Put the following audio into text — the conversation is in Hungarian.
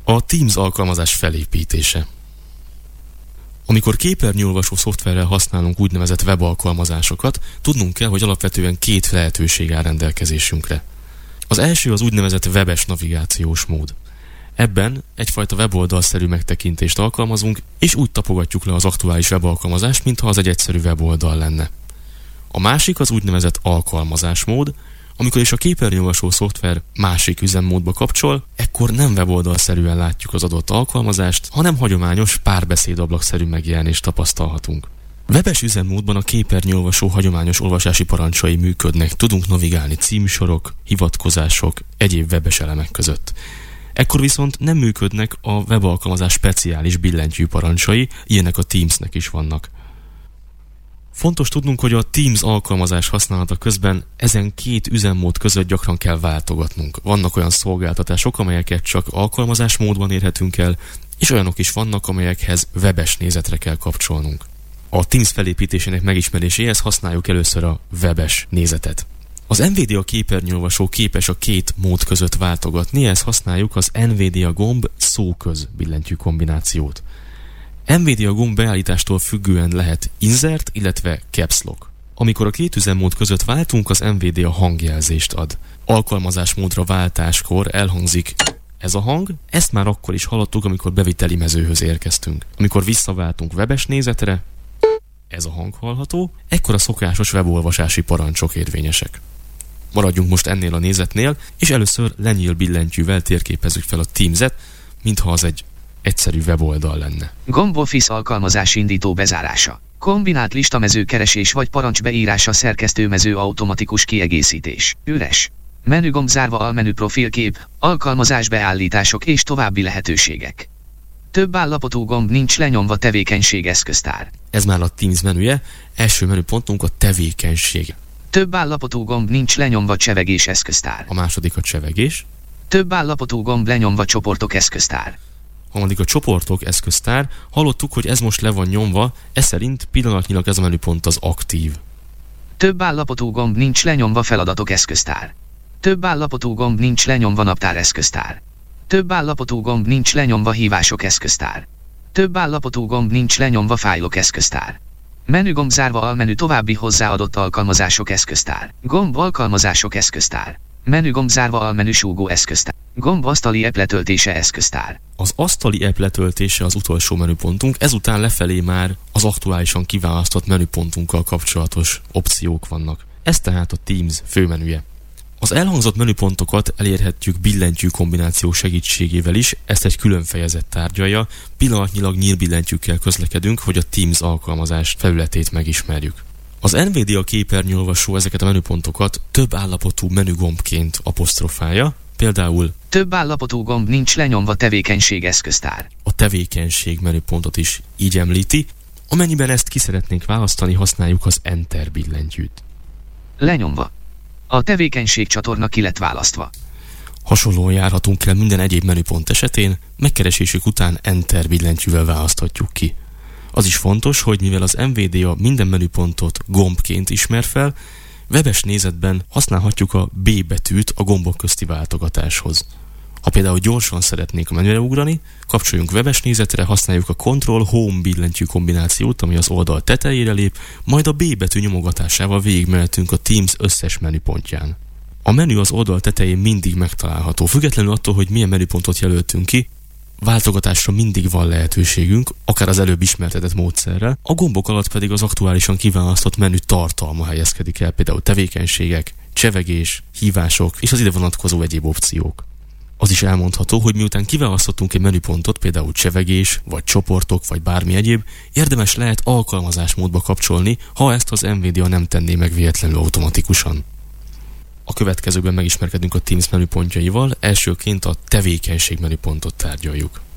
A Teams alkalmazás felépítése. Amikor képernyőolvasó szoftverrel használunk úgynevezett webalkalmazásokat, tudnunk kell, hogy alapvetően két lehetőség áll rendelkezésünkre. Az első az úgynevezett webes navigációs mód. Ebben egyfajta weboldalszerű megtekintést alkalmazunk, és úgy tapogatjuk le az aktuális webalkalmazást, mintha az egy egyszerű weboldal lenne. A másik az úgynevezett alkalmazásmód, amikor is a képernyőolvasó szoftver másik üzemmódba kapcsol, ekkor nem weboldalszerűen látjuk az adott alkalmazást, hanem hagyományos párbeszédablakszerű megjelenést tapasztalhatunk. Webes üzemmódban a képernyőolvasó hagyományos olvasási parancsai működnek, tudunk navigálni címsorok, hivatkozások, egyéb webes elemek között. Ekkor viszont nem működnek a webalkalmazás speciális billentyű parancsai, ilyenek a Teamsnek is vannak. Fontos tudnunk, hogy a Teams alkalmazás használata közben ezen két üzemmód között gyakran kell váltogatnunk. Vannak olyan szolgáltatások, amelyeket csak alkalmazás módban érhetünk el, és olyanok is vannak, amelyekhez webes nézetre kell kapcsolnunk. A Teams felépítésének megismeréséhez használjuk először a webes nézetet. Az NVIDIA képernyőolvasó képes a két mód között váltogatni, ehhez használjuk az NVIDIA gomb szóköz billentyű kombinációt. NVIDIA gomb beállítástól függően lehet insert, illetve caps lock. Amikor a két üzemmód között váltunk, az NVIDIA hangjelzést ad. Alkalmazásmódra váltáskor elhangzik ez a hang, ezt már akkor is hallottuk, amikor beviteli mezőhöz érkeztünk. Amikor visszaváltunk webes nézetre, ez a hang hallható, ekkor a szokásos webolvasási parancsok érvényesek. Maradjunk most ennél a nézetnél, és először lenyíl billentyűvel térképezzük fel a Teams-et, mintha az egy egyszerű weboldal lenne. Gomb Office alkalmazás indító bezárása. Kombinált listamező keresés vagy parancs beírása, szerkesztőmező automatikus kiegészítés. Üres. Menügomb zárva, almenü profilkép, alkalmazás beállítások és további lehetőségek. Több állapotú gomb nincs lenyomva, tevékenység eszköztár. Ez már a Teams menüje, első menüpontunk a tevékenység. Több állapotú gomb nincs lenyomva, csevegés eszköztár. A második a csevegés. Több állapotú gomb lenyomva, csoportok eszköztár. Harmadik a csoportok eszköztár. Hallottuk, hogy ez most le van nyomva, ez szerint pillanatnyilag ez a menüpont az aktív. Több állapotú gomb nincs lenyomva, feladatok eszköztár. Több állapotú gomb nincs lenyomva, naptár eszköztár. Több állapotú gomb nincs lenyomva, hívások eszköztár. Több állapotú gomb nincs lenyomva, fájlok eszköztár. Menügomb zárva, almenü további hozzáadott alkalmazások eszköztár. Gomb alkalmazások eszköztár. Menügomb zárva, almenü súgó eszköztár. Gomb asztali app letöltése eszköztár. Az asztali app letöltése az utolsó menüpontunk, ezután lefelé már az aktuálisan kiválasztott menüpontunkkal kapcsolatos opciók vannak. Ez tehát a Teams főmenüje. Az elhangzott menüpontokat elérhetjük billentyű kombináció segítségével is, ezt egy külön fejezet tárgyalja, pillanatnyilag nyílbillentyűkkel közlekedünk, hogy a Teams alkalmazás felületét megismerjük. Az NVIDIA képernyőolvasó ezeket a menüpontokat több állapotú menügombként apostrofálja, például több állapotú gomb nincs lenyomva, tevékenység eszköztár. A tevékenység menüpontot is így említi, amennyiben ezt ki szeretnénk választani, használjuk az Enter billentyűt. Lenyomva. A tevékenység csatorna ki lett választva. Hasonlóan járhatunk el minden egyéb menüpont esetén, megkeresésük után Enter billentyűvel választhatjuk ki. Az is fontos, hogy mivel az NVIDIA minden menüpontot gombként ismer fel, webes nézetben használhatjuk a B betűt a gombok közti váltogatáshoz. Ha például gyorsan szeretnénk a menüre ugrani, kapcsoljunk webes nézetre, használjuk a Ctrl-Home billentyű kombinációt, ami az oldal tetejére lép, majd a B betű nyomogatásával végigmehetünk a Teams összes menüpontján. A menü az oldal tetején mindig megtalálható, függetlenül attól, hogy milyen menüpontot jelöltünk ki, váltogatásra mindig van lehetőségünk, akár az előbb ismertetett módszerrel, a gombok alatt pedig az aktuálisan kiválasztott menü tartalma helyezkedik el, például tevékenységek, csevegés, hívások és az ide vonatkozó egyéb opciók. Az is elmondható, hogy miután kiválasztottunk egy menüpontot, például csevegés, vagy csoportok, vagy bármi egyéb, érdemes lehet alkalmazásmódba kapcsolni, ha ezt az NVIDIA nem tenné meg véletlenül automatikusan. A következőkben megismerkedünk a Teams menüpontjaival, elsőként a tevékenység menüpontot tárgyaljuk.